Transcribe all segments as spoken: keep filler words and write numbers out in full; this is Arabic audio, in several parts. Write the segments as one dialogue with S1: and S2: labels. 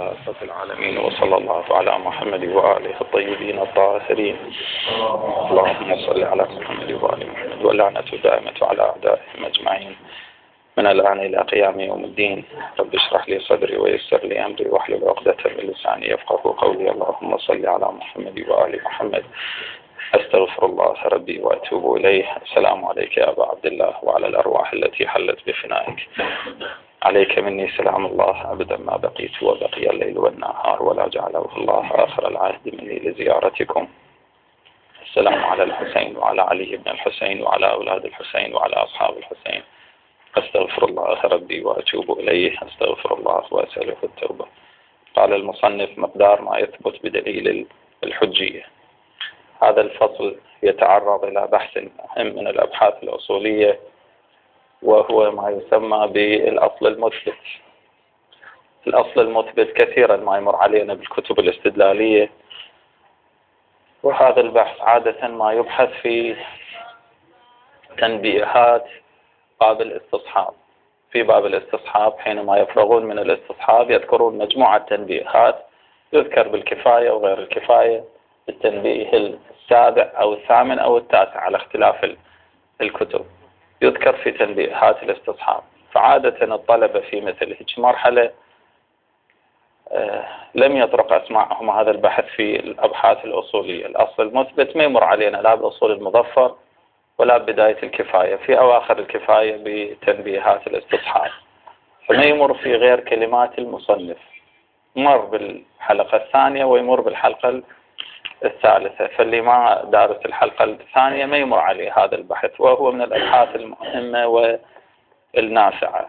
S1: لله رب العالمين، وصلى الله على محمد وآله الطيبين الطاهرين. اللهم صل على محمد وآل محمد، واللعنة دائمة على أعدائهم أجمعين من الآن إلى قيام يوم الدين. رب اشرح لي صدري ويسر لي أمري واحلل عقدة من لساني يفقهوا قولي. اللهم صل على محمد وآل محمد. أستغفر الله ربي وأتوب إليه. السلام عليك يا أبا عبد الله وعلى الأرواح التي حلت بفنائك. عليك مني سلام الله أبدا ما بقيت وبقي الليل والنهار، ولا جعله الله آخر العهد مني لزيارتكم. السلام على الحسين وعلى علي بن الحسين وعلى أولاد الحسين وعلى أصحاب الحسين. أستغفر الله ربي وأتوب إليه. أستغفر الله وأسأله التوبة. قال المصنف: مقدار ما يثبت بدليل الحجية. هذا الفصل يتعرض إلى بحث مهم من الأبحاث الأصولية، وهو ما يسمى بالأصل المثبت. الأصل المثبت كثيرا ما يمر علينا بالكتب الاستدلالية، وهذا البحث عادة ما يبحث في تنبيهات باب الاستصحاب. في باب الاستصحاب حينما يفرغون من الاستصحاب يذكرون مجموعة تنبيهات، يذكر بالكفاية وغير الكفاية، التنبيه السابع أو الثامن أو التاسع على اختلاف الكتب، يذكر في تنبيهات الاستصحاب. فعادة الطلبة في مثل هيك مرحلة آه لم يطرق أسماعهم هذا البحث في الأبحاث الأصولية. الأصل المثبت ما يمر علينا لا بأصول المظفر ولا بداية الكفاية، في أواخر الكفاية بتنبيهات الاستصحاب، فما يمر في غير كلمات المصنف. مر بالحلقة الثانية ويمر بالحلقة الثالثة، فاللي ما دارس الحلقة الثانية ما يمر عليه هذا البحث، وهو من الأبحاث المهمة والنافعة.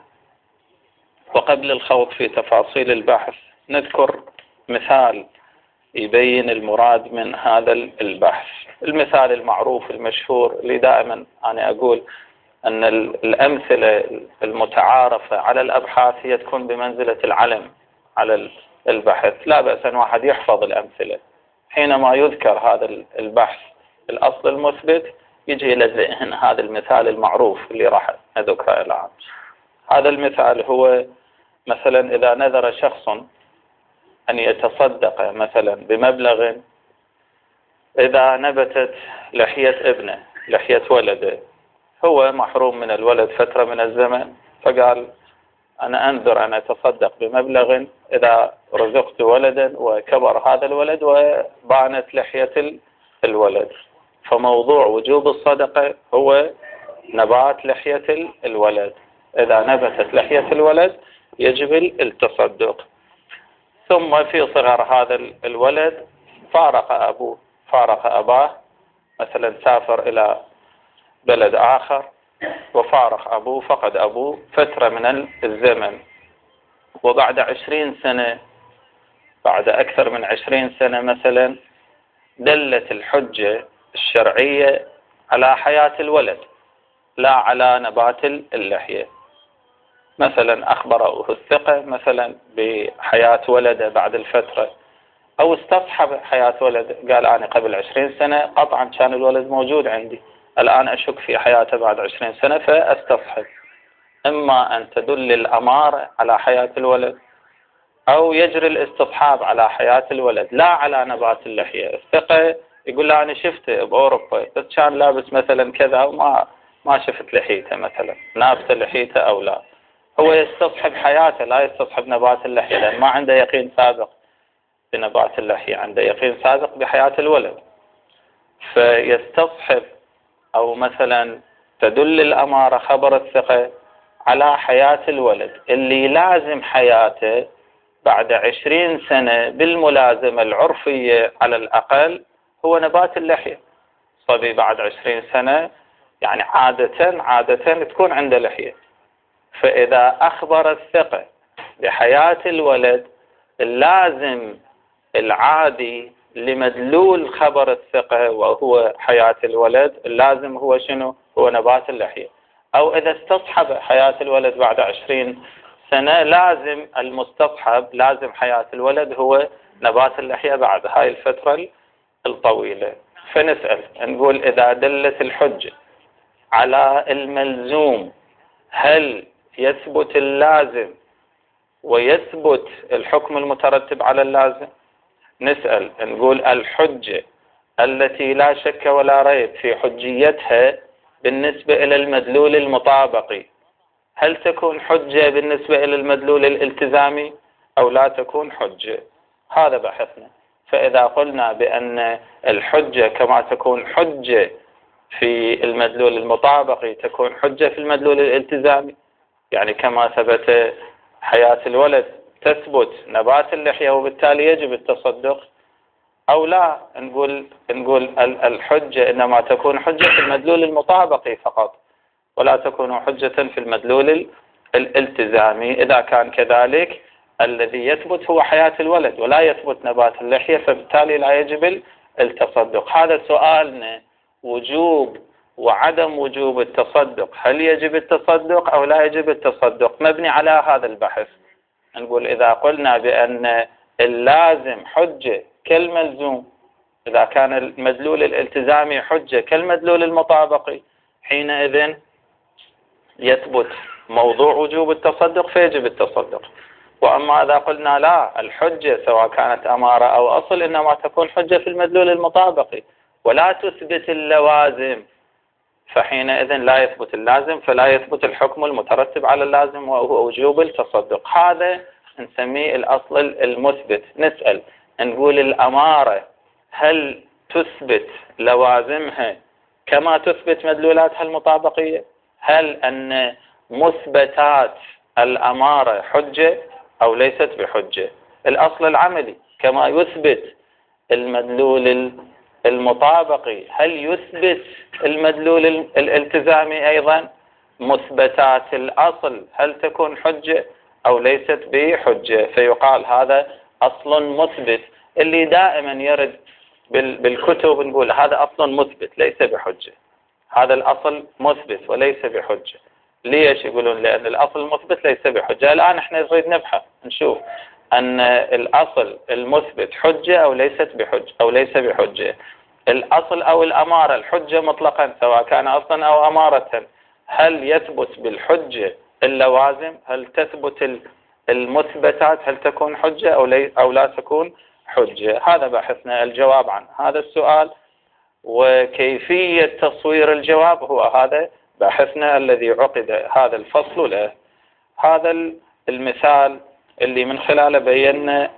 S1: وقبل الخوض في تفاصيل البحث نذكر مثال يبين المراد من هذا البحث. المثال المعروف المشهور اللي دائما أنا أقول أن الأمثلة المتعارفة على الأبحاث هي تكون بمنزلة العلم على البحث. لا بأس أن واحد يحفظ الأمثلة. حينما يذكر هذا البحث الأصل المثبت يجي إلى الذهن هذا المثال المعروف اللي راح أذكره الآن. هذا المثال هو مثلا إذا نذر شخص أن يتصدق مثلا بمبلغ، إذا نبتت لحية ابنه لحية ولده، هو محروم من الولد فترة من الزمن، فقال أنا أنذر أن أتصدق بمبلغ إذا رزقت ولدا وكبر هذا الولد وبانت لحية الولد. فموضوع وجوب الصدقة هو نبات لحية الولد. إذا نبتت لحية الولد يجب التصدق. ثم في صغر هذا الولد فارق أبوه فارق أباه، مثلا سافر إلى بلد آخر وفارق أبوه، فقد أبوه فترة من الزمن، وبعد عشرين سنة بعد أكثر من عشرين سنة مثلا دلت الحجة الشرعية على حياة الولد لا على نبات اللحية. مثلا أخبره الثقة مثلا بحياة ولده بعد الفترة، أو استصحب حياة ولد، قال أنا قبل عشرين سنة قطعا كان الولد موجود عندي، الآن أشك في حياته بعد عشرين سنة فأستصحب. إما أن تدل الأمارة على حياة الولد، أو يجري الاستصحاب على حياة الولد لا على نبات اللحية. الثقة يقول له أنا شفته بأوروبا بس كان لابس مثلا كذا وما ما شفت لحيته، مثلا نابت لحيته أو لا. هو يستصحب حياته لا يستصحب نبات اللحية، لأن ما عنده يقين سابق بنبات اللحية، عنده يقين سابق بحياة الولد. فيستصحب أو مثلا تدل الأمارة خبر الثقة على حياة الولد اللي لازم حياته بعد عشرين سنة بالملازمة العرفية على الأقل هو نبات اللحية. صبي بعد عشرين سنة يعني عادة عادة تكون عنده لحية. فإذا أخبر الثقة بحياة الولد اللازم العادي لمدلول خبر الثقة وهو حياة الولد، اللازم هو شنو؟ هو نبات اللحية. أو إذا استصحب حياة الولد بعد عشرين سنة لازم المستصحب لازم حياة الولد هو نبات اللحية بعد هاي الفترة الطويلة. فنسأل نقول إذا دلت الحجة على الملزوم هل يثبت اللازم ويثبت الحكم المترتب على اللازم. نسأل نقول الحجة التي لا شك ولا ريب في حجيتها بالنسبة إلى المدلول المطابقي، هل تكون حجة بالنسبة إلى المدلول الالتزامي أو لا تكون حجة؟ هذا بحثنا. فإذا قلنا بأن الحجة كما تكون حجة في المدلول المطابقي تكون حجة في المدلول الالتزامي، يعني كما ثبت حياة الولد تثبت نبات اللحية وبالتالي يجب التصدق، أو لا نقول نقول الحجة إنما تكون حجة في المدلول المطابقي فقط ولا تكون حجة في المدلول الالتزامي. إذا كان كذلك الذي يثبت هو حياة الولد ولا يثبت نبات اللحية، فبالتالي لا يجب التصدق. هذا سؤالنا، وجوب وعدم وجوب التصدق، هل يجب التصدق أو لا يجب التصدق، مبني على هذا البحث. نقول إذا قلنا بأن اللازم حجة كالملزوم، إذا كان المدلول الالتزامي حجة كالمدلول المطابقي، حينئذ يثبت موضوع وجوب التصدق فيجب التصدق. وأما إذا قلنا لا، الحجة سواء كانت أمارة أو أصل إنما تكون حجة في المدلول المطابقي ولا تثبت اللوازم، فحينئذ لا يثبت اللازم، فلا يثبت الحكم المترتب على اللازم وهو وجوب التصدق. هذا نسميه الأصل المثبت. نسأل نقول الأمارة هل تثبت لوازمها كما تثبت مدلولاتها المطابقية؟ هل أن مثبتات الأمارة حجة أو ليست بحجة؟ الأصل العملي كما يثبت المدلول المطابقي هل يثبت المدلول الالتزامي أيضا؟ مثبتات الأصل هل تكون حجة أو ليست بحجة؟ فيقال هذا أصل مثبت، اللي دائما يرد بالكتب نقول هذا أصل مثبت ليس بحجة، هذا الأصل مثبت وليس بحجة. ليش يقولون؟ لأن الأصل مثبت ليس بحجة. الآن احنا نريد نبحث نشوف أن الأصل المثبت حجة أو ليست بحجة أو ليس بحجة. الأصل أو الأمارة الحجة مطلقا سواء كان أصلا أو أمارة، هل يثبت بالحجة اللوازم؟ هل تثبت المثبتات؟ هل تكون حجة أو, لي أو لا تكون حجة؟ هذا بحثنا الجواب عن هذا السؤال، وكيفية تصوير الجواب هو هذا بحثنا الذي عقد هذا الفصل له. هذا المثال اللي من خلاله بينا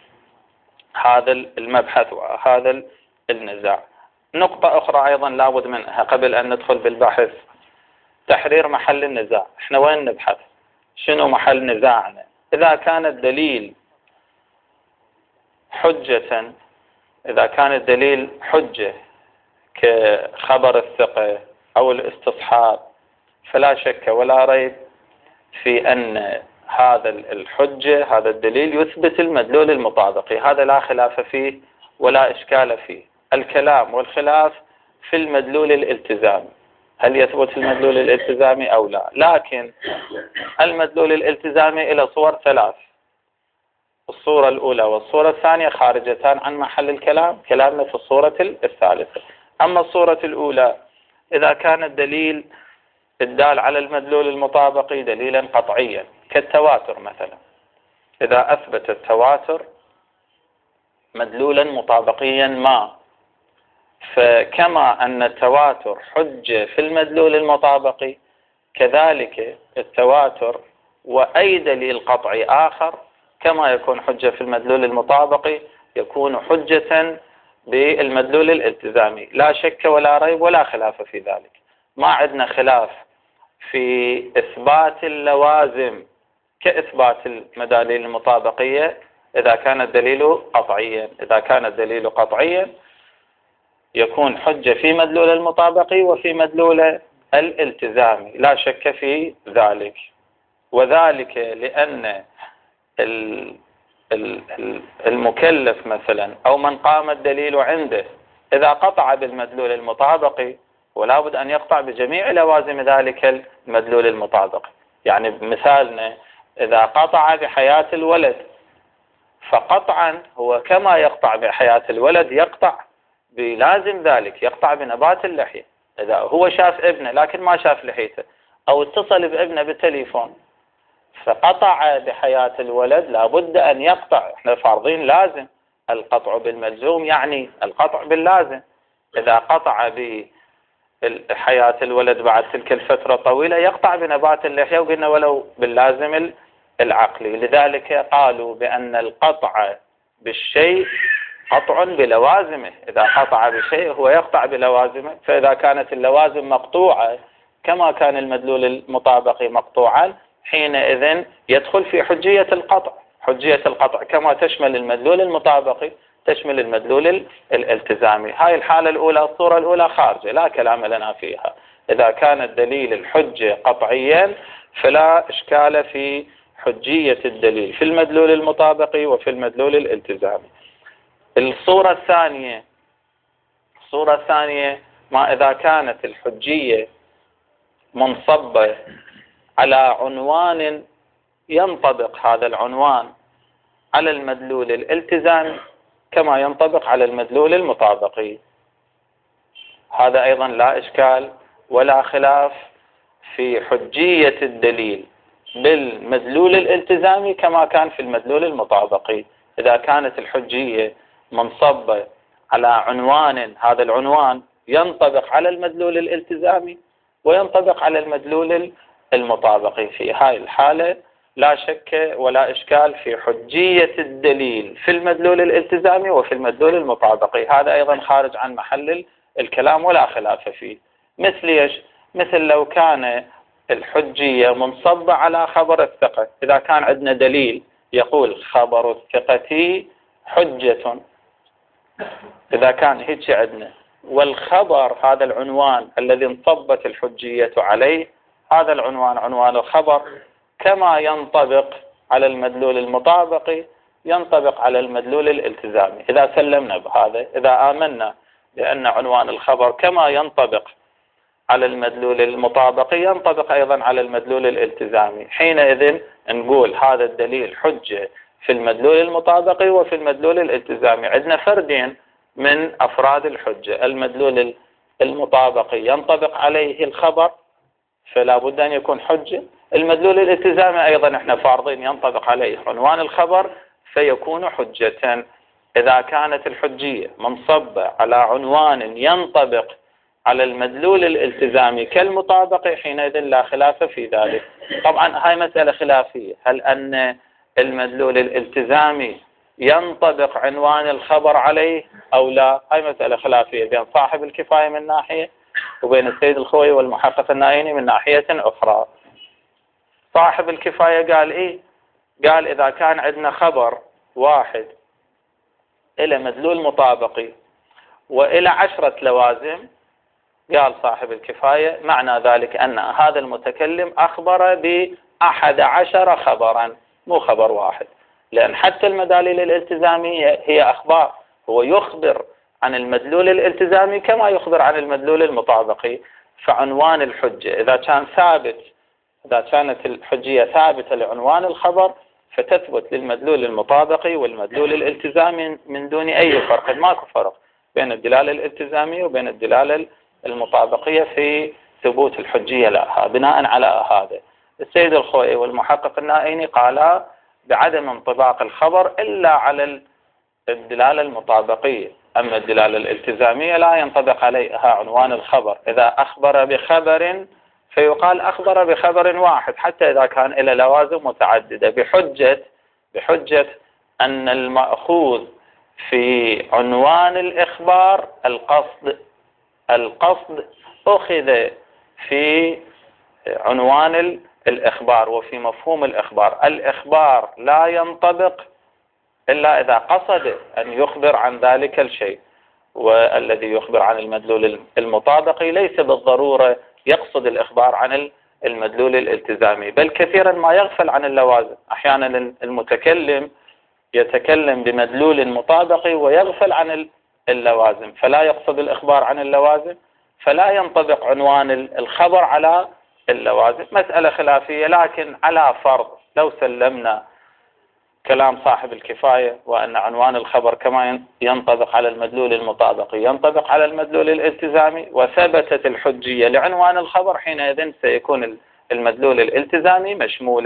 S1: هذا المبحث وهذا النزاع. نقطة أخرى أيضا لابد منها قبل أن ندخل بالبحث، تحرير محل النزاع. احنا وين نبحث؟ شنو محل نزاعنا؟ إذا كان الدليل حجة، إذا كان الدليل حجة كخبر الثقة أو الاستصحاب، فلا شك ولا ريب في أن هذا الحجة هذا الدليل يثبت المدلول المطابقي، هذا لا خلاف فيه ولا إشكال فيه. الكلام والخلاف في المدلول الالتزامي، هل يثبت المدلول الالتزامي أو لا؟ لكن المدلول الالتزامي إلى صور ثلاث، الصورة الأولى والصورة الثانية خارجتان عن محل الكلام، كلامنا في الصورة الثالثة. أما الصورة الأولى إذا كان الدليل الدال على المدلول المطابقي دليلا قطعيا كالتواتر مثلا، إذا أثبت التواتر مدلولا مطابقيا ما، فكما أن التواتر حجة في المدلول المطابقي كذلك التواتر وأي دليل قطعي آخر كما يكون حجة في المدلول المطابقي يكون حجة بالمدلول الالتزامي، لا شك ولا ريب ولا خلاف في ذلك. ما عندنا خلاف في إثبات اللوازم كإثبات المداليل المطابقية إذا كان الدليل قطعيا، إذا كان الدليل قطعيا يكون حجة في مدلول المطابقي وفي مدلول الالتزامي، لا شك في ذلك. وذلك لأن المكلف مثلا أو من قام الدليل عنده إذا قطع بالمدلول المطابقي ولا بد أن يقطع بجميع لوازم ذلك المدلول المطابقي. يعني بمثالنا إذا قطع بحياة الولد فقطعا هو كما يقطع بحياة الولد يقطع بلازم ذلك، يقطع بنبات اللحية. إذا هو شاف ابنه لكن ما شاف لحيته أو اتصل بابنه بالتليفون فقطع بحياة الولد لابد أن يقطع. احنا فارضين لازم، القطع بالملزوم يعني القطع باللازم. إذا قطع بحياة الولد بعد تلك الفترة طويلة يقطع بنبات اللحية، وقلنا ولو باللازم العقلي. لذلك قالوا بأن القطع بالشيء قطع بلوازمه. إذا قطع بشيء هو يقطع بلوازمه، فإذا كانت اللوازم مقطوعة كما كان المدلول المطابقي مقطوعا حينئذ يدخل في حجية القطع. حجية القطع كما تشمل المدلول المطابقي تشمل المدلول الالتزامي. هاي الحالة الأولى، الصورة الأولى خارجة لا كلام لنا فيها. إذا كان الدليل الحجة قطعيا فلا إشكال في حجية الدليل في المدلول المطابقي وفي المدلول الالتزامي. الصورة الثانية الصورة الثانية ما إذا كانت الحجية منصبة على عنوان ينطبق هذا العنوان على المدلول الالتزامي كما ينطبق على المدلول المطابقي. هذا أيضا لا إشكال ولا خلاف في حجية الدليل بالمدلول الالتزامي كما كان في المدلول المطابقي. إذا كانت الحجية منصبة على عنوان، هذا العنوان ينطبق على المدلول الالتزامي وينطبق على المدلول المطابقي، في هاي الحالة لا شك ولا إشكال في حجية الدليل في المدلول الالتزامي وفي المدلول المطابقي. هذا أيضا خارج عن محل الكلام ولا خلاف فيه. مثل إيش؟ مثل لو كان الحجية منصبة على خبر الثقة. إذا كان عندنا دليل يقول خبر الثقة حجة، إذا كان هيك عندنا، والخبر هذا العنوان الذي انصبت الحجية عليه، هذا العنوان عنوان الخبر كما ينطبق على المدلول المطابقي ينطبق على المدلول الالتزامي. إذا سلمنا بهذا، إذا آمنا بأن عنوان الخبر كما ينطبق على المدلول المطابقي ينطبق أيضا على المدلول الالتزامي، حينئذ نقول هذا الدليل حجة في المدلول المطابقي وفي المدلول الالتزامي. عندنا فردين من أفراد الحجة، المدلول المطابقي ينطبق عليه الخبر فلا بد أن يكون حجة، المدلول الالتزامي أيضا احنا فارضين ينطبق عليه عنوان الخبر فيكون حجة. إذا كانت الحجية منصبة على عنوان ينطبق على المدلول الالتزامي كالمطابق حينئذ لا خلاف في ذلك. طبعا هاي مسألة خلافية، هل أن المدلول الالتزامي ينطبق عنوان الخبر عليه أو لا؟ هاي مسألة خلافية بين صاحب الكفاية من ناحية وبين السيد الخوي والمحقق النائيني من ناحية أخرى. صاحب الكفاية قال إيه؟ قال إذا كان عندنا خبر واحد إلى مدلول مطابقي وإلى عشرة لوازم، قال صاحب الكفاية معنى ذلك أن هذا المتكلم أخبر بأحد عشر خبرا مو خبر واحد، لأن حتى المداليل الالتزامية هي أخبار، هو يخبر عن المدلول الالتزامي كما يخبر عن المدلول المطابقي. فعنوان الحجة إذا كان ثابت، إذا كانت الحجية ثابتة لعنوان الخبر فتثبت للمدلول المطابقي والمدلول الالتزامي من دون أي فرق. ماكو فرق بين الدلالة الالتزامية وبين الدلالة المطابقية في ثبوت الحجية لها. بناء على هذا السيد الخوئي والمحقق النائيني قالا بعدم انطباق الخبر إلا على الدلالة المطابقية، أما الدلالة الالتزامية لا ينطبق عليها عنوان الخبر. إذا أخبر بخبر فيقال أخبر بخبر واحد حتى إذا كان إلى لوازم متعددة، بحجة بحجة أن المأخوذ في عنوان الإخبار القصد القصد أخذ في عنوان الإخبار وفي مفهوم الإخبار. الإخبار لا ينطبق إلا إذا قصد أن يخبر عن ذلك الشيء، والذي يخبر عن المدلول المطابقي ليس بالضرورة يقصد الإخبار عن المدلول الالتزامي، بل كثيرا ما يغفل عن اللوازم. أحيانا المتكلم يتكلم بمدلول مطابقي ويغفل عن اللوازم فلا يقصد الإخبار عن اللوازم، فلا ينطبق عنوان الخبر على اللوازم. مسألة خلافية، لكن على فرض لو سلمنا كلام صاحب الكفاية وأن عنوان الخبر كما ينطبق على المدلول المطابقي ينطبق على المدلول الالتزامي وثبتت الحجية لعنوان الخبر، حينئذ سيكون المدلول الالتزامي مشمولا.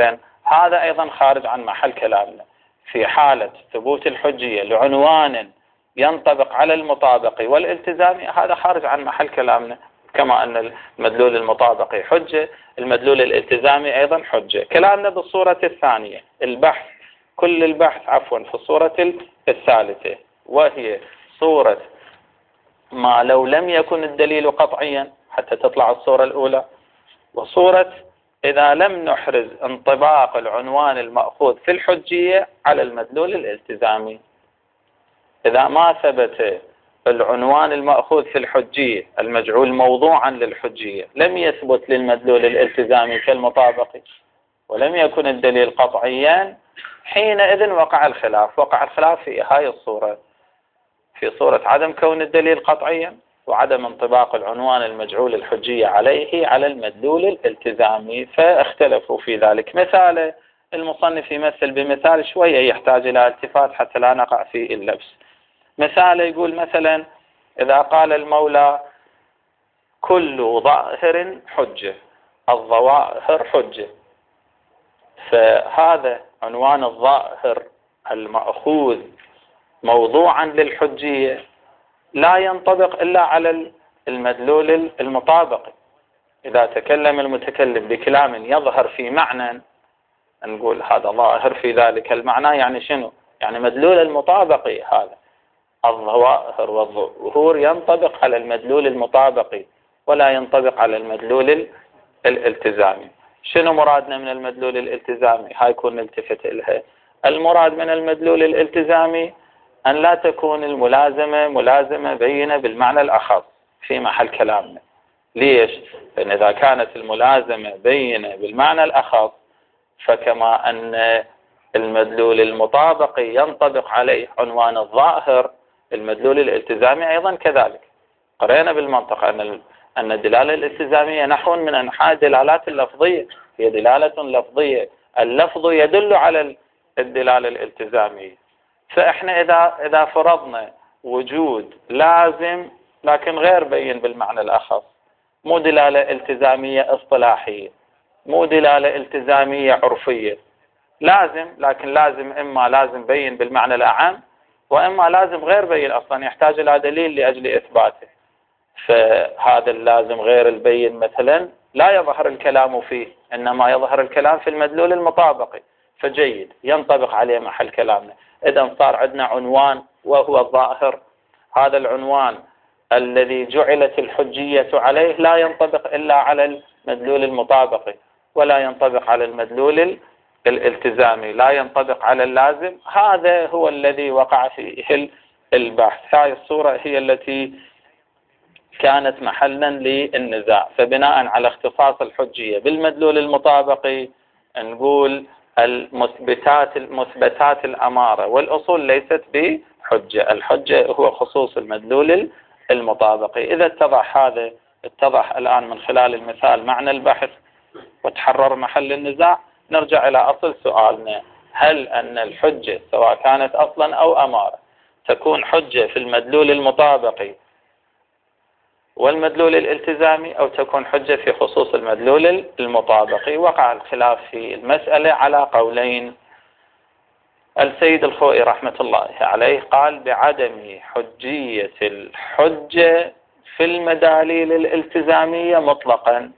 S1: هذا أيضا خارج عن محل كلامنا. في حالة ثبوت الحجية لعنوان ينطبق على المطابقي والالتزامي هذا خارج عن محل كلامنا، كما أن المدلول المطابقي حجة، المدلول الالتزامي أيضا حجة. كلامنا بالصورة الثانية، البحث، كل البحث عفوا في الصورة الثالثة، وهي صورة ما لو لم يكن الدليل قطعيا حتى تطلع الصورة الأولى، وصورة إذا لم نحرز انطباق العنوان المأخوذ في الحجية على المدلول الالتزامي. إذا ما ثبت العنوان المأخوذ في الحجية المجعول موضوعا للحجية لم يثبت للمدلول الالتزامي كالمطابقي ولم يكن الدليل قطعيا، حينئذ وقع الخلاف. وقع الخلاف في هاي الصورة، في صورة عدم كون الدليل قطعيا وعدم انطباق العنوان المجعول الحجية عليه على المدلول الالتزامي، فاختلفوا في ذلك. مثال المصنف يمثل بمثال شوية يحتاج إلى التفات حتى لا نقع في اللبس. مثال يقول مثلا إذا قال المولى كل ظاهر حجة، الظواهر حجة، فهذا عنوان الظاهر المأخوذ موضوعا للحجية لا ينطبق إلا على المدلول المطابقي. إذا تكلم المتكلم بكلام يظهر في معنى نقول هذا ظاهر في ذلك المعنى، يعني شنو؟ يعني مدلول المطابقي هذا. الظواهر والظهور ينطبق على المدلول المطابقي ولا ينطبق على المدلول الالتزامي. شنو مرادنا من المدلول الالتزامي؟ هاي يكون نلتفت إلها. المراد من المدلول الالتزامي أن لا تكون الملازمة ملازمة بينة بالمعنى الأخص في محل كلامنا. ليش؟ لأن إذا كانت الملازمة بينة بالمعنى الأخص فكما أن المدلول المطابقي ينطبق عليه عنوان الظاهر، المدلول الالتزامي أيضا كذلك. قرأنا بالمنطق أن أن الدلالة الالتزامية نحو من أنحاء الدلالات اللفظية، هي دلالة لفظية، اللفظ يدل على الدلالة الالتزامية. فإحنا إذا إذا فرضنا وجود لازم لكن غير بين بالمعنى الأخص، مو دلالة التزامية اصطلاحية، مو دلالة التزامية عرفية، لازم لكن لازم إما لازم بين بالمعنى الأعم وإما لازم غير بين أصلا يحتاج إلى دليل لأجل إثباته. فهذا اللازم غير البين مثلا لا يظهر الكلام فيه، إنما يظهر الكلام في المدلول المطابقي، فجيد ينطبق عليه محل كلامنا. إذا صار عندنا عنوان وهو الظاهر، هذا العنوان الذي جعلت الحجية عليه لا ينطبق إلا على المدلول المطابقي ولا ينطبق على المدلول الالتزامي، لا ينطبق على اللازم. هذا هو الذي وقع فيه البحث. هذه الصورة هي التي كانت محلا للنزاع. فبناء على اختصاص الحجية بالمدلول المطابقي نقول المثبتات المثبتات الأمارة والأصول ليست بحجة، الحجة هو خصوص المدلول المطابقي. إذا اتضح هذا، اتضح الآن من خلال المثال معنى البحث وتحرر محل النزاع، نرجع إلى أصل سؤالنا: هل أن الحجة سواء كانت أصلا أو أمارة تكون حجة في المدلول المطابقي والمدلول الالتزامي أو تكون حجة في خصوص المدلول المطابقي؟ وقع الخلاف في المسألة على قولين. السيد الخوئي رحمة الله عليه قال بعدم حجية الحجة في المداليل الالتزامية مطلقا.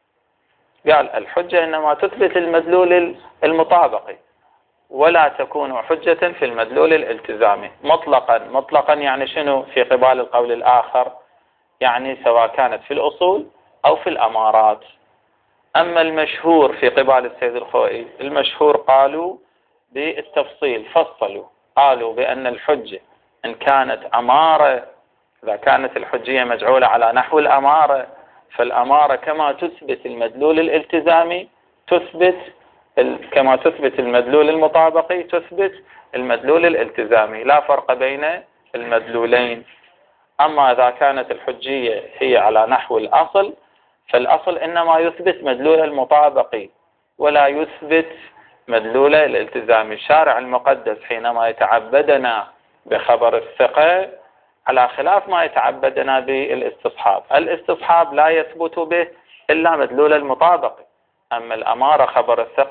S1: قال الحجة إنما تثبت المدلول المطابقي ولا تكون حجة في المدلول الالتزامي مطلقا. مطلقا يعني شنو؟ في قبال القول الآخر، يعني سواء كانت في الأصول أو في الأمارات. أما المشهور في قبال السيد الخوئي، المشهور قالوا بالتفصيل، فصلوا، قالوا بأن الحجة إن كانت أمارة، إذا كانت الحجية مجعولة على نحو الأمارة، فالأمارة كما تثبت المدلول الالتزامي تثبت كما تثبت المدلول المطابقي تثبت المدلول الالتزامي، لا فرق بين المدلولين. أما إذا كانت الحجية هي على نحو الأصل، فالأصل إنما يثبت مدلول المطابقي ولا يثبت مدلول الالتزامي. الشارع المقدس حينما يتعبدنا بخبر الثقة على خلاف ما يتعبدنا بالاستصحاب، الاستصحاب لا يثبت به إلا مدلول المطابقي، أما الأمارة خبر الثقة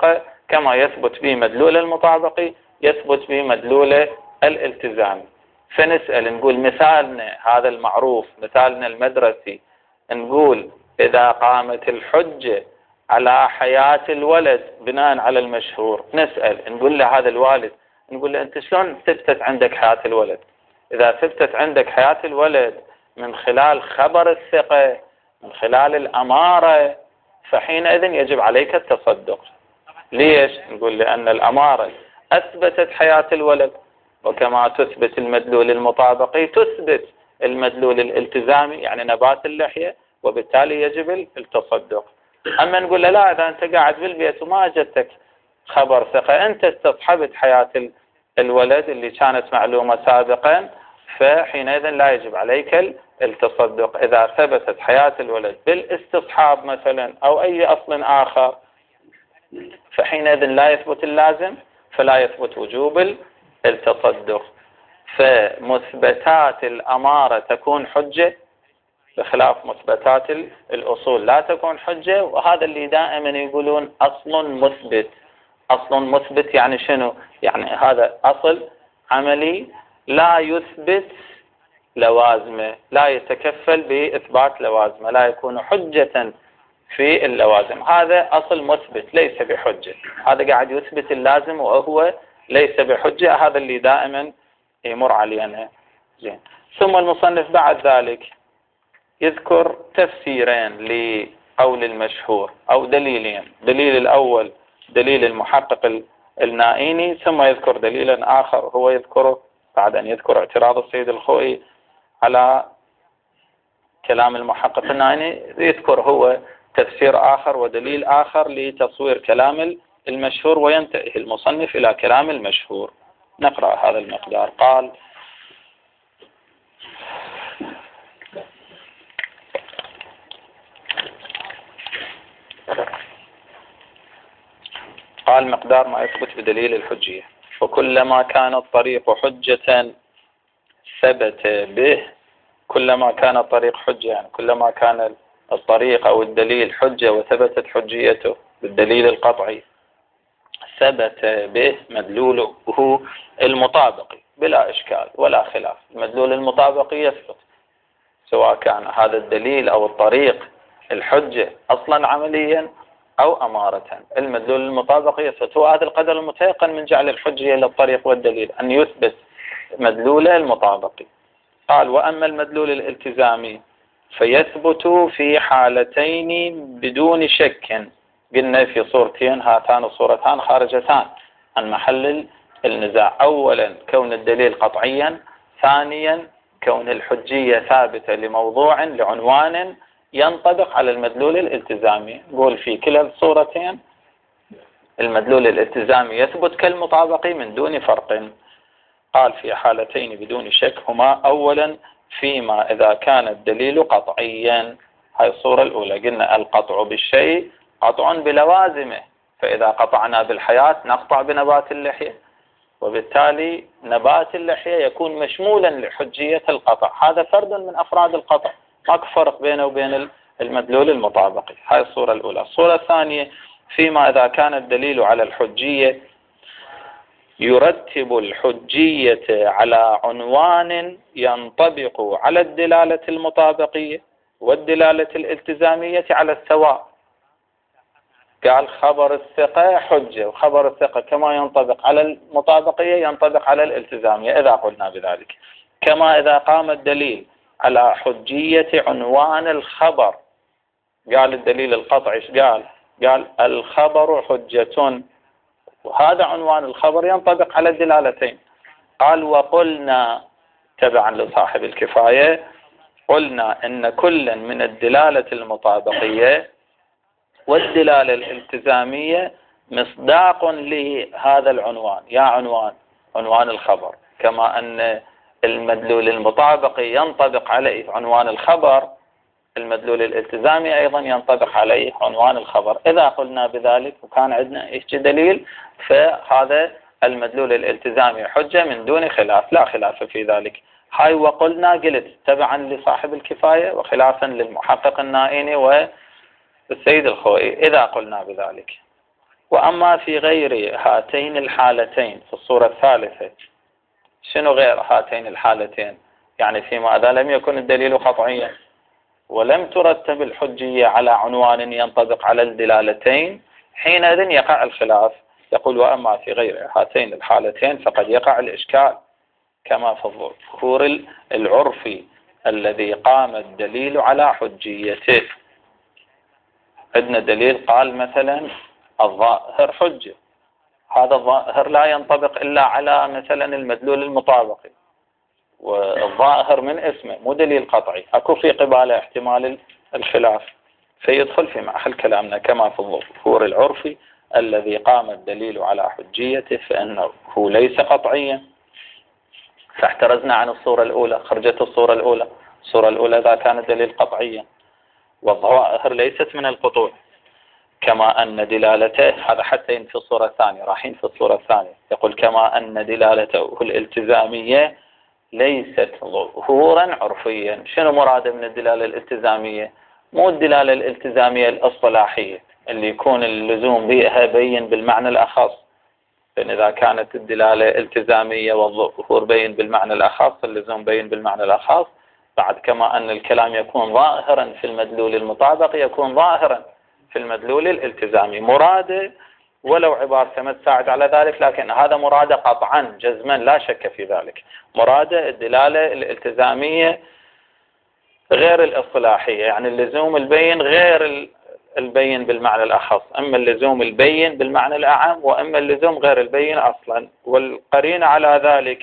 S1: كما يثبت به مدلول المطابقي يثبت به مدلول الالتزامي. فنسأل نقول مثالنا هذا المعروف، مثالنا المدرسي، نقول إذا قامت الحجة على حياة الولد بناء على المشهور، نسأل نقول له هذا الوالد، نقول له أنت شلون ثبتت عندك حياة الولد؟ إذا ثبتت عندك حياة الولد من خلال خبر الثقة، من خلال الأمارة، فحينئذ يجب عليك التصدق. ليش؟ نقول لأن الأمارة أثبتت حياة الولد، وكما تثبت المدلول المطابقي تثبت المدلول الالتزامي يعني نبات اللحية، وبالتالي يجب التصدق. أما نقول له لا، إذا أنت قاعد بالبيت وما جدتك خبر ثقة، أنت استصحبت حياة الولد اللي كانت معلومة سابقا، فحينئذ لا يجب عليك التصدق. إذا ثبتت حياة الولد بالاستصحاب مثلا أو أي أصل آخر، فحينئذ لا يثبت اللازم، فلا يثبت وجوب التصدق. فمثبتات الأمارة تكون حجة، بخلاف مثبتات الأصول لا تكون حجة. وهذا اللي دائما يقولون أصل مثبت. أصل مثبت يعني شنو؟ يعني هذا أصل عملي لا يثبت لوازمه، لا يتكفل بإثبات لوازمه، لا يكون حجة في اللوازم. هذا أصل مثبت ليس بحجة، هذا قاعد يثبت اللازم وهو ليس بحجة. هذا اللي دائما يمر علينا. زين. ثم المصنف بعد ذلك يذكر تفسيرين لقول المشهور أو دليلين. دليل الأول دليل المحقق النائيني، ثم يذكر دليلا آخر هو يذكره بعد أن يذكر اعتراض السيد الخوئي على كلام المحقق النائيني، يذكر هو تفسير آخر ودليل آخر لتصوير كلام المشهور، وينتهي المصنف إلى كلام المشهور. نقرأ هذا المقدار. قال: قال مقدار ما يثبت بدليل الحجية: وكلما كان الطريق حجة ثبت به. كلما كان الطريق حجة يعني كلما كان الطريق أو الدليل حجة وثبتت حجيته بالدليل القطعي، ثبت به مدلوله المطابقي بلا إشكال ولا خلاف. المدلول المطابقي يثبت سواء كان هذا الدليل أو الطريق الحجة أصلا عمليا أو أمارة. المدلول المطابقي يثبت. هو هذا القدر المتيقن من جعل الحجة إلى الطريق والدليل أن يثبت مدلوله المطابقي. قال: وأما المدلول الالتزامي فيثبت في حالتين بدون شك. قلنا في صورتين، هاتان الصورتان خارجتان عن محل النزاع. أولا كون الدليل قطعيا، ثانيا كون الحجية ثابتة لموضوع لعنوان ينطبق على المدلول الالتزامي. نقول في كلا الصورتين المدلول الالتزامي يثبت كالمطابقي من دون فرق. قال: في حالتين بدون شك هما: أولا فيما إذا كان الدليل قطعيا. هاي الصورة الأولى، قلنا القطع بالشيء قطع بلوازمه، فإذا قطعنا بالحياة نقطع بنبات اللحية، وبالتالي نبات اللحية يكون مشمولا لحجية القطع. هذا فرد من أفراد القطع، ماكو فرق بينه وبين المدلول المطابقي. هاي الصورة الأولى. الصورة الثانية: فيما إذا كان الدليل على الحجية يرتب الحجية على عنوان ينطبق على الدلالة المطابقية والدلالة الالتزامية على السواء. قال: خبر الثقة حجة، وخبر الثقة كما ينطبق على المطابقية ينطبق على الالتزامية إذا قلنا بذلك. كما إذا قام الدليل على حجية عنوان الخبر. قال الدليل القطعي ايش قال؟ قال: الخبر حجة، وهذا عنوان الخبر ينطبق على الدلالتين. قال: وقلنا تبعا لصاحب الكفاية، قلنا إن كلا من الدلالة المطابقية والدلالة الالتزامية مصداق لهذا العنوان. يا عنوان عنوان الخبر، كما أن المدلول المطابقي ينطبق عليه عنوان الخبر، المدلول الالتزامي أيضا ينطبق عليه عنوان الخبر. إذا قلنا بذلك وكان عندنا إيش دليل، فهذا المدلول الالتزامي حجة من دون خلاف، لا خلاف في ذلك. هاي وقلنا قلت تبعا لصاحب الكفاية وخلافا للمحقق النائيني والسيد الخوئي إذا قلنا بذلك. وأما في غير هاتين الحالتين في الصورة الثالثة، شنو غير هاتين الحالتين؟ يعني فيما إذا لم يكن الدليل قطعيا ولم ترتب الحجية على عنوان ينطبق على الدلالتين، حينئذ يقع الخلاف. يقول وأما في غير هاتين الحالتين فقد يقع الإشكال كما في الظهور العرفي الذي قام الدليل على حجيته. عندنا دليل قال مثلا الظاهر حجة، هذا الظاهر لا ينطبق إلا على مثلا المدلول المطابقي، والظاهر من اسمه مو دليل قطعي، أكو في قباله احتمال الخلاف، فيدخل في محل كلامنا كما في الظهور العرفي الذي قام الدليل على حجيته فإنه ليس قطعيا. فاحترزنا عن الصورة الأولى، خرجت الصورة الأولى. الصورة الأولى إذا كان الدليل قطعيا، والظواهر ليست من القطوع، كما أن دلالته، هذا حتى في الصورة الثانية، رايحين في الصورة الثانية، يقول كما أن دلالته الالتزامية ليست ظهورا عرفيا. شنو مراده من الدلالة الالتزامية؟ مو الدلالة الالتزامية الاصطلاحية اللي يكون اللزوم بها بين بالمعنى الأخص، لأن إذا كانت الدلالة التزامية والظهور بين بالمعنى الأخص، اللزوم بين بالمعنى الأخص، بعد كما أن الكلام يكون ظاهرا في المدلول المطابق يكون ظاهرا في المدلول الالتزامي. مراده ولو عبارته ما تساعد على ذلك، لكن هذا مراده قطعا جزما لا شك في ذلك. مراده الدلالة الالتزامية غير الاصطلاحية، يعني اللزوم البين غير البين بالمعنى الأخص، أما اللزوم البين بالمعنى الأعم، وأما اللزوم غير البين أصلا. والقرين على ذلك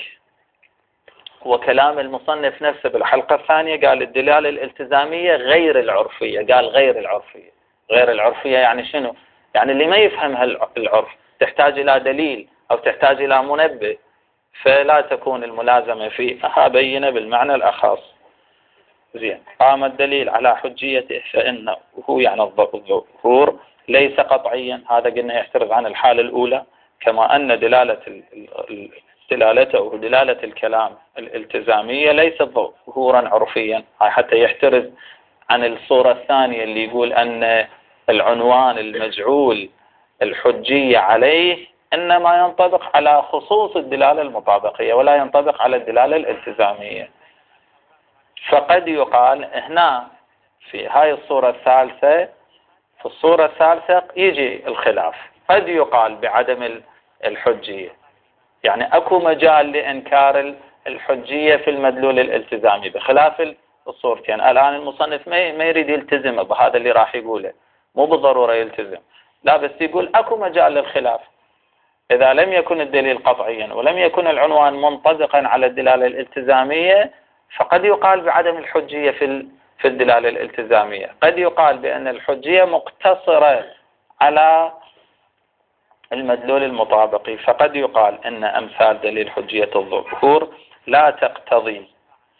S1: وكلام المصنف نفسه بالحلقة الثانية قال الدلالة الالتزامية غير العرفية، قال غير العرفية. غير العرفية يعني شنو؟ يعني اللي ما يفهمها العرف تحتاج إلى دليل أو تحتاج إلى منبه، فلا تكون الملازمة فيها بينة بالمعنى الأخص. زين، قام الدليل على حجيته فإنه هو يعني الظهور ليس قطعيا، هذا قلنا يحترز عن الحالة الأولى، كما أن دلالة دلالته ودلالة الكلام الالتزامية ليست ظهورا عرفيا، هاي حتى يحترز عن الصورة الثانية اللي يقول أن العنوان المجعول الحجية عليه إنما ينطبق على خصوص الدلالة المطابقية ولا ينطبق على الدلالة الالتزامية. فقد يقال هنا في هاي الصورة الثالثة، في الصورة الثالثة يجي الخلاف، قد يقال بعدم الحجية، يعني أكو مجال لإنكار الحجية في المدلول الالتزامي بخلاف الصورتين. الآن المصنف ما يريد يلتزم بهذا اللي راح يقوله، مو بالضرورة يلتزم، لا بس يقول أكو مجال للخلاف. إذا لم يكن الدليل قطعيا ولم يكن العنوان منطبقا على الدلالة الالتزامية فقد يقال بعدم الحجية في في الدلالة الالتزامية. قد يقال بأن الحجية مقتصرة على المدلول المطابقي، فقد يقال أن أمثال دليل حجية الظهور لا تقتضي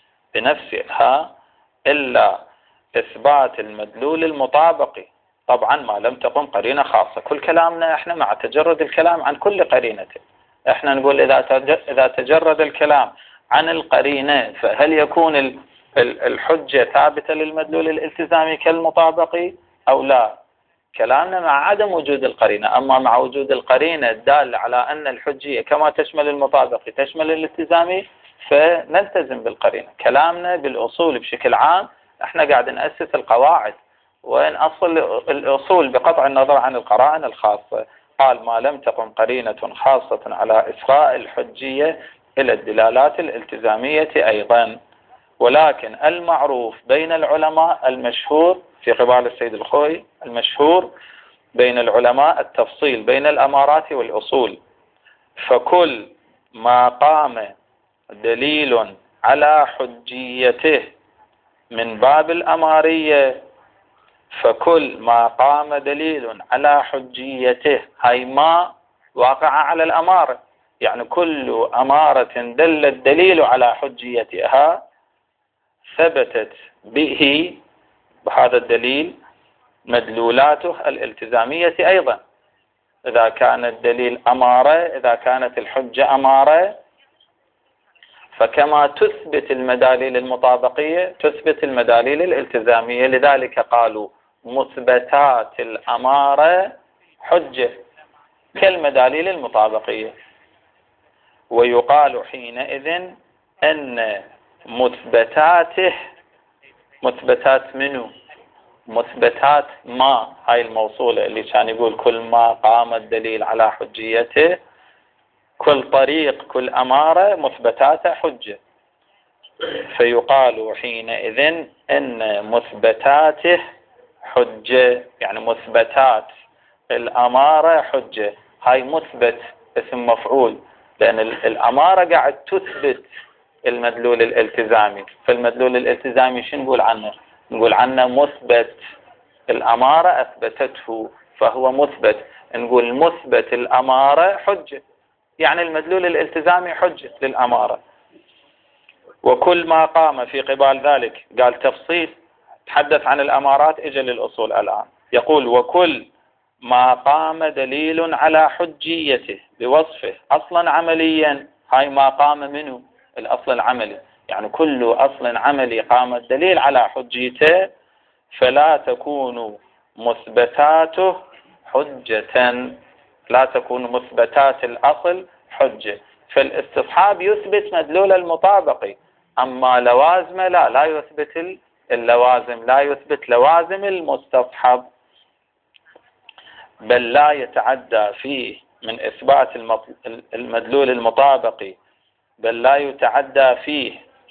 S1: بنفسها إلا إثبات المدلول المطابقي، طبعا ما لم تقم قرينة خاصة. كل كلامنا احنا مع تجرد الكلام عن كل قرينة، احنا نقول إذا إذا تجرد الكلام عن القرينة فهل يكون الحجة ثابتة للمدلول الالتزامي كالمطابقي أو لا؟ كلامنا مع عدم وجود القرينة، أما مع وجود القرينة الدالة على أن الحجية كما تشمل المطابقي تشمل الالتزامي فنلتزم بالقرينة. كلامنا بالأصول بشكل عام احنا قاعد نأسس القواعد ونأصل الأصول بقطع النظر عن القرائن الخاصة. قال ما لم تقم قرينة خاصة على إسراء الحجية إلى الدلالات الالتزامية أيضا. ولكن المعروف بين العلماء المشهور في قبال السيد الخوي، المشهور بين العلماء التفصيل بين الأمارات والأصول، فكل ما قام دليل على حجيته من باب الأمارية فكل ما قام دليل على حجيته، هاي ما واقع على الأمارة، يعني كل أمارة دل الدليل على حجيتها ثبتت به بهذا الدليل مدلولاته الالتزامية أيضا. إذا كان الدليل أمارة، إذا كانت الحجة أمارة، فكما تثبت المداليل المطابقية تثبت المداليل الالتزامية. لذلك قالوا مثبتات الأمارة حجة، كالمداليل المطابقية. ويقال حينئذ أن مثبتاته، مثبتات منه؟ مثبتات ما، هاي الموصولة اللي كان يقول كل ما قام الدليل على حجيته، كل طريق كل أمارة مثبتاته حجة. فيقال حينئذ أن مثبتاته حجة، يعني مثبتات الأمارة حجة. هاي مثبت اسم مفعول، لأن الأمارة قاعد تثبت المدلول الالتزامي. فالمدلول الالتزامي شو نقول عنه؟ نقول عنه مثبت. الأمارة أثبتته فهو مثبت، نقول مثبت الأمارة حجة، يعني المدلول الالتزامي حجة للأمارة. وكل ما قام في قبال ذلك، قال تفصيل، تحدث عن الأمارات، اجى للأصول الآن يقول وكل ما قام دليل على حجيته بوصفه أصلا عمليا. هاي ما قام منه الأصل العملي، يعني كل أصل عملي قام الدليل على حجيته فلا تكون مثبتاته حجة، لا تكون مثبتات الأصل حجة. فالاستصحاب يثبت مدلول المطابقي، أما لوازمه لا لا يثبت اللوازم، لا يثبت لوازم المستصحب، بل لا يتعدى فيه من إثبات المدلول المطابقي، بل لا يتعدى فيه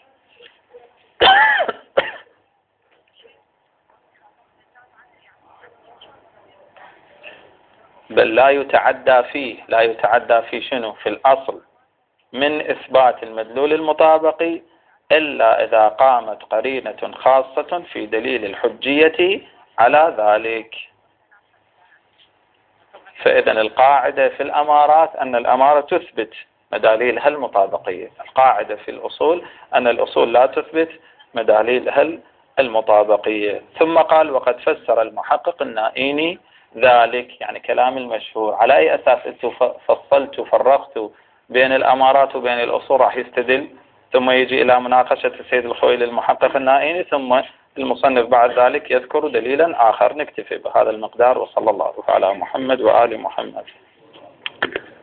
S1: بل لا يتعدى فيه لا يتعدى في شنو؟ في الأصل من إثبات المدلول المطابقي إلا إذا قامت قرينة خاصة في دليل الحجية على ذلك. فإذا القاعدة في الأمارات أن الأمارة تثبت مداليلها المطابقية، القاعدة في الأصول أن الأصول لا تثبت مداليلها المطابقية. ثم قال وقد فسر المحقق النائيني ذلك، يعني كلام المشهور. على أي أساس أنتم فصلتوا فرقتوا بين الأمارات وبين الأصول؟ راح يستدل ثم يجي إلى مناقشة السيد الخوئيلي المحقق النائيني، ثم المصنف بعد ذلك يذكر دليلا آخر. نكتفي بهذا المقدار، وصلى الله على محمد وآل محمد.